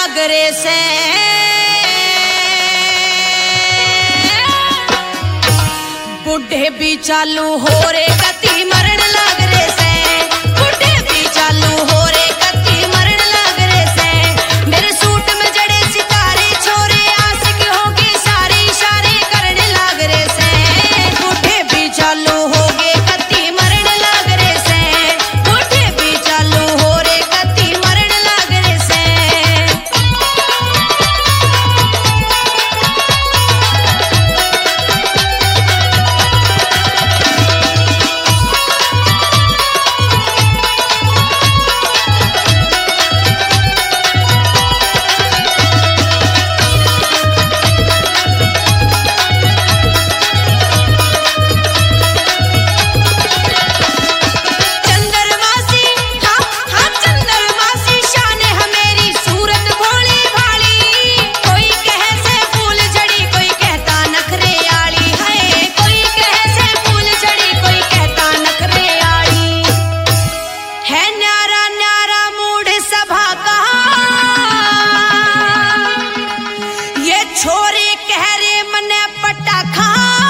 लाग रे से बुढ़े भी चालू हो रे कती मरण लाग रे से बुढ़े भी चालू हो रे कती मरण लाग रे से मेरे सूट में जड़े सितारे छोरे आशिक होगी सारे इशारे करने लाग रे से बुढ़े भी चालू हो गे कती मरण लाग रे से बुढ़े भी चालू हो रे कती मरण लाग रे से छोरे कह रे मने पटाखा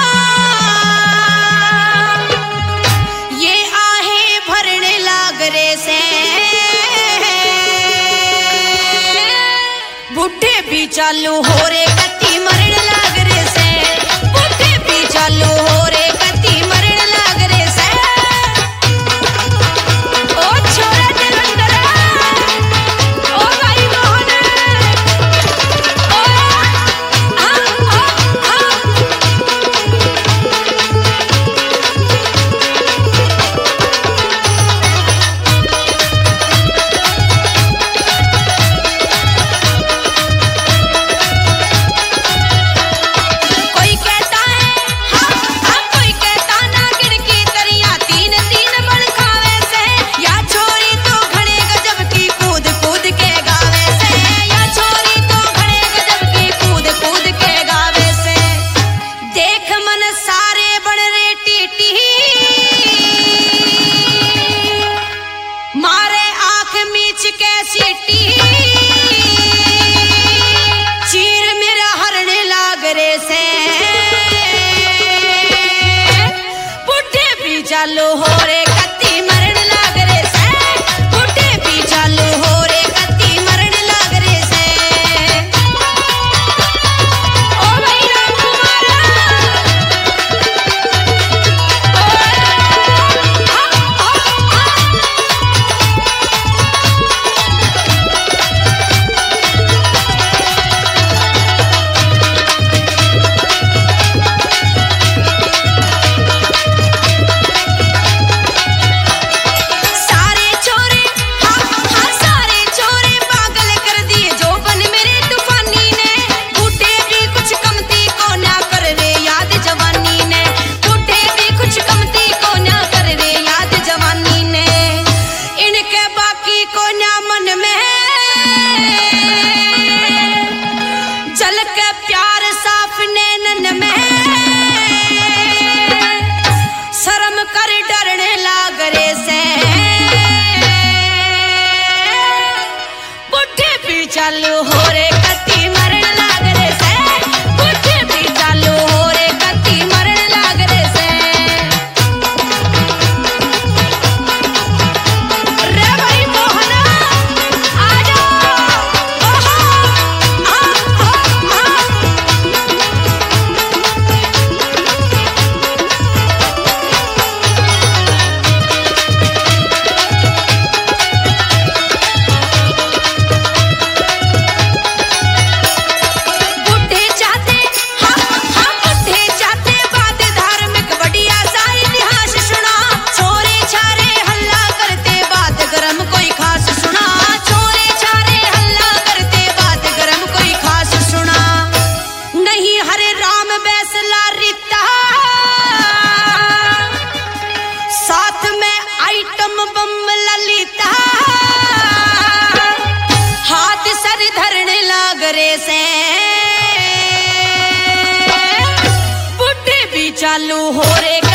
ये आहे भरने लाग रे से बुढ़े भी चालू हो रे कती मरण लाग रे से बुढ़े भी चालू हो रे कती मरण लाग रे से ओ छोरा जलंधर ओ भाई मोहन चीर मेरा हरने लाग रे से बुढ़े भी चालू हो रे कती मरण लाग रे से बुढ़े भी चालू हो रे कती मरण लाग रे से ओ भाई राम कुमार चालू हो रे कती मरण लाग रे से बुढ़े भी चालू हो रे कती मरण लाग रे से रे भाई मोहन आ जाओ चालू हो रे।